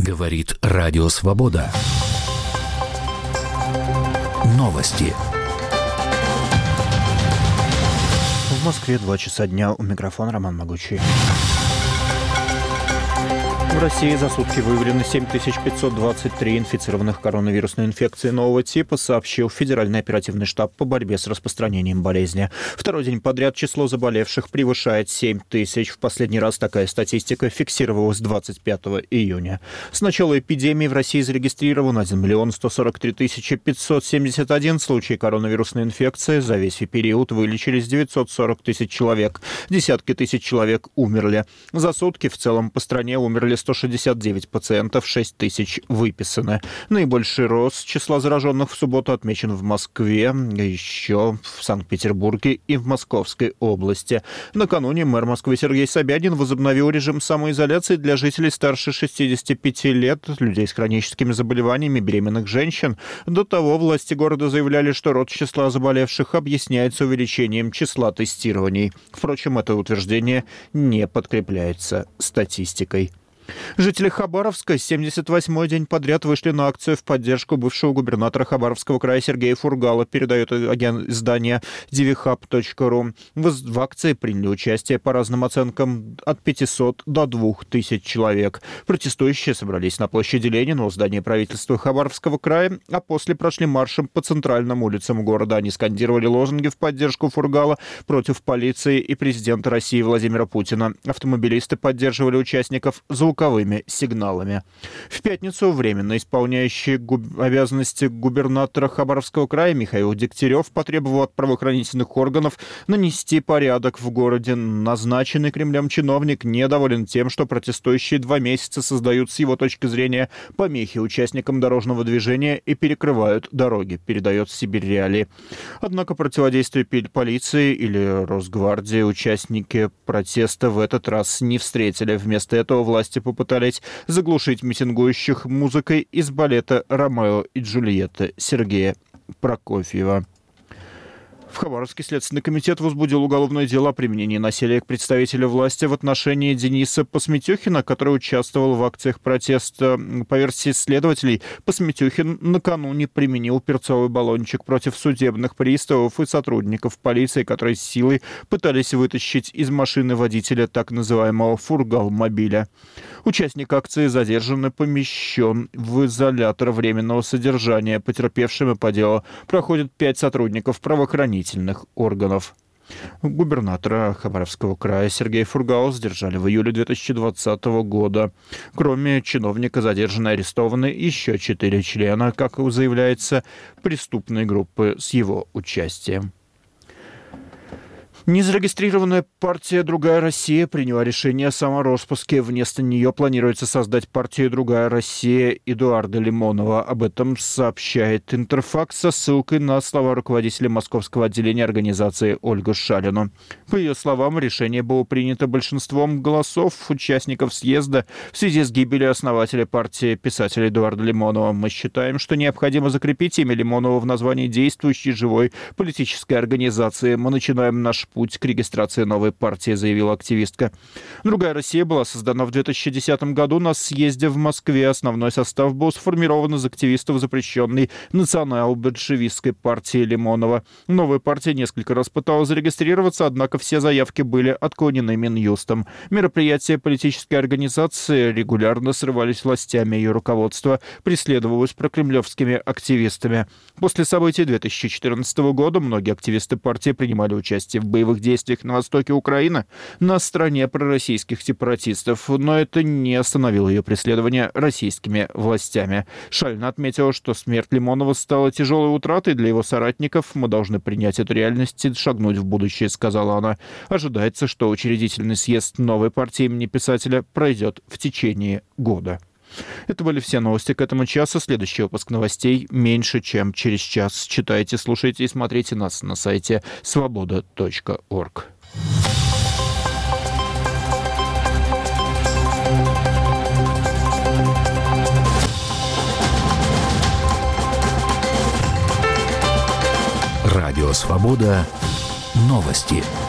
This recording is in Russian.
Говорит Радио Свобода. Новости. В Москве 2 часа дня. У микрофона Роман Могучий. В России за сутки выявлено 7523 инфицированных коронавирусной инфекцией нового типа, сообщил Федеральный оперативный штаб по борьбе с распространением болезни. Второй день подряд число заболевших превышает 7 тысяч. В последний раз такая статистика фиксировалась 25 июня. С начала эпидемии в России зарегистрирован 1 143 571 случай коронавирусной инфекции. За весь период вылечились 940 тысяч человек. Десятки тысяч человек умерли. За сутки в целом по стране умерли 169 пациентов, 6 тысяч выписаны. Наибольший рост числа зараженных в субботу отмечен в Москве, еще в Санкт-Петербурге и в Московской области. Накануне мэр Москвы Сергей Собянин возобновил режим самоизоляции для жителей старше 65 лет, людей с хроническими заболеваниями, беременных женщин. До того власти города заявляли, что рост числа заболевших объясняется увеличением числа тестирований. Впрочем, это утверждение не подкрепляется статистикой. Жители Хабаровска 78-й день подряд вышли на акцию в поддержку бывшего губернатора Хабаровского края Сергея Фургала, передает издание divihub.ru. В акции приняли участие по разным оценкам от 500 до 2000 человек. Протестующие собрались на площади Ленина у здания правительства Хабаровского края, а после прошли маршем по центральным улицам города. Они скандировали лозунги в поддержку Фургала, против полиции и президента России Владимира Путина. Автомобилисты поддерживали участников звуковыми сигналами. В пятницу временно исполняющий обязанности губернатора Хабаровского края Михаил Дегтярев потребовал от правоохранительных органов нанести порядок в городе. Назначенный Кремлем чиновник недоволен тем, что протестующие 2 месяца создают, с его точки зрения, помехи участникам дорожного движения и перекрывают дороги, передает Сибирь Реалии. Однако противодействие полиции или Росгвардии участники протеста в этот раз не встретили. Вместо этого власти попытались заглушить митингующих музыкой из балета «Ромео и Джульетта» Сергея Прокофьева. В Хабаровский следственный комитет возбудил уголовное дело о применении насилия к представителю власти в отношении Дениса Посметюхина, который участвовал в акциях протеста. По версии следователей, Посметюхин накануне применил перцовый баллончик против судебных приставов и сотрудников полиции, которые силой пытались вытащить из машины водителя так называемого фургал-мобиля. Участник акции задержан и помещен в изолятор временного содержания. Потерпевшими по делу проходят 5 сотрудников правоохранительных органов. Губернатора Хабаровского края Сергея Фургала задержали в июле 2020 года. Кроме чиновника задержаны и арестованы еще 4 члена, как заявляется, преступной группы с его участием. Незарегистрированная партия «Другая Россия» приняла решение о самороспуске. Вместо нее планируется создать партию «Другая Россия» Эдуарда Лимонова. Об этом сообщает Интерфакс со ссылкой на слова руководителя московского отделения организации Ольгу Шалину. По ее словам, решение было принято большинством голосов участников съезда в связи с гибелью основателя партии писателя Эдуарда Лимонова. Мы считаем, что необходимо закрепить имя Лимонова в названии действующей живой политической организации. Мы начинаем наш путь к регистрации новой партии, заявила активистка. «Другая Россия» была создана в 2010 году на съезде в Москве. Основной состав был сформирован из активистов запрещенной национал-большевистской партии Лимонова. Новая партия несколько раз пыталась зарегистрироваться, однако все заявки были отклонены Минюстом. Мероприятия политической организации регулярно срывались властями, ее руководство преследовалось прокремлевскими активистами. После событий 2014 года многие активисты партии принимали участие в боевых действиях на востоке Украины на стороне пророссийских сепаратистов, но это не остановило ее преследование российскими властями. Шалина отметила, что смерть Лимонова стала тяжелой утратой для его соратников. «Мы должны принять эту реальность и шагнуть в будущее», — сказала она. Ожидается, что учредительный съезд новой партии имени писателя пройдет в течение года. Это были все новости к этому часу. Следующий выпуск новостей меньше, чем через час. Читайте, слушайте и смотрите нас на сайте svoboda.org. Радио «Свобода». Новости.